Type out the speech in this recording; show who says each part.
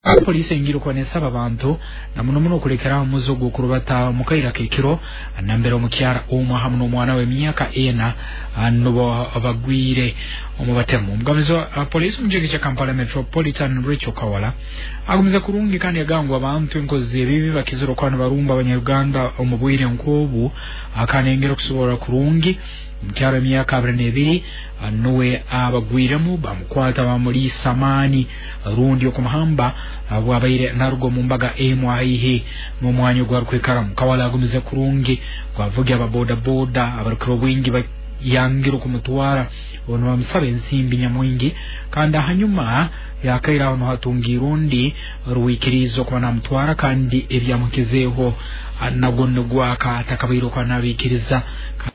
Speaker 1: Polisi ingiro kwa nesaba abantu na muno kulekera muzogo kurubata mukaira kekiro nambero mukyara omwa hamuno mwana we myaka ena nubo abagwire omubatemu mugamizo polisi mujege cha Kampala Metropolitan Rachel Kawala agumiza kurungi kandi yagangwa abantu enkozi ebibi bakiziro kwa barumba abanyarwanda omubwire nkobu akanengero kusobora kurungi mukyara myaka 22 nuwe abagwiremu bamukwata bamuli samani rundi okumahamba abaire narugo mumbaga emwahihe mu mwanyo gwa kwekaramu Kawala agumiza kurungi kwavuga ababoda boda abarukiro bwingi yangiru kumutwara ono bamusabe nsimbi nyamwingi kandi hanyuma yakaira ono hatungirundi ruwikirizo kwa namutwara kandi ebyamukizeho nagonno gwaka atakabairo kwa nabikiriza